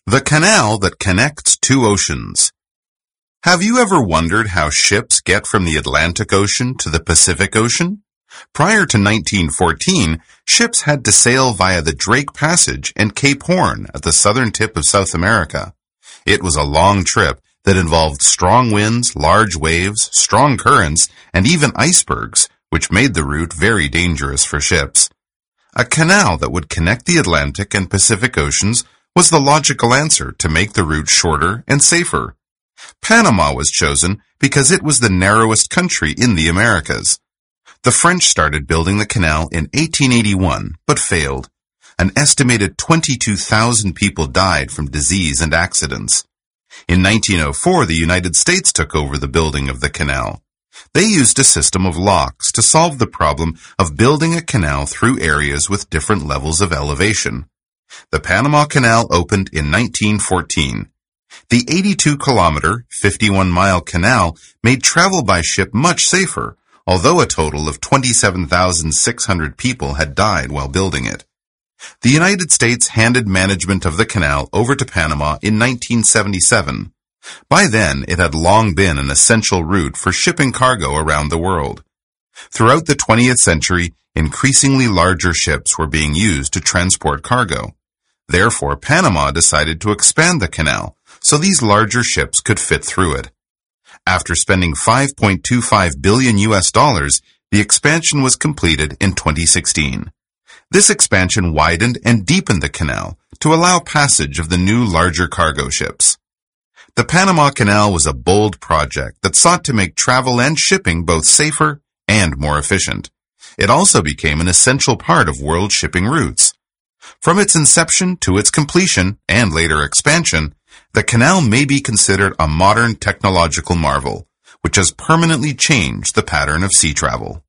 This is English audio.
The canal that connects two oceans. Have you ever wondered how ships get from the Atlantic Ocean to the Pacific Ocean? Prior to 1914, ships had to sail via the Drake Passage and Cape Horn at the southern tip of South America. It was a long trip that involved strong winds, large waves, strong currents, and even icebergs, which made the route very dangerous for ships. A canal that would connect the Atlantic and Pacific Oceans was the logical answer to make the route shorter and safer. Panama was chosen because it was the narrowest country in the Americas. The French started building the canal in 1881, but failed. An estimated 22,000 people died from disease and accidents. In 1904, the United States took over the building of the canal. They used a system of locks to solve the problem of building a canal through areas with different levels of elevation. The Panama Canal opened in 1914. The 82-kilometer, 51-mile canal made travel by ship much safer, although a total of 27,600 people had died while building it. The United States handed management of the canal over to Panama in 1977. By then, it had long been an essential route for shipping cargo around the world. Throughout the 20th century, increasingly larger ships were being used to transport cargo. Therefore, Panama decided to expand the canal so these larger ships could fit through it. After spending $5.25 billion, the expansion was completed in 2016. This expansion widened and deepened the canal to allow passage of the new larger cargo ships. The Panama Canal was a bold project that sought to make travel and shipping both safer and more efficient. It also became an essential part of world shipping routes. From its inception to its completion and later expansion, the canal may be considered a modern technological marvel, which has permanently changed the pattern of sea travel.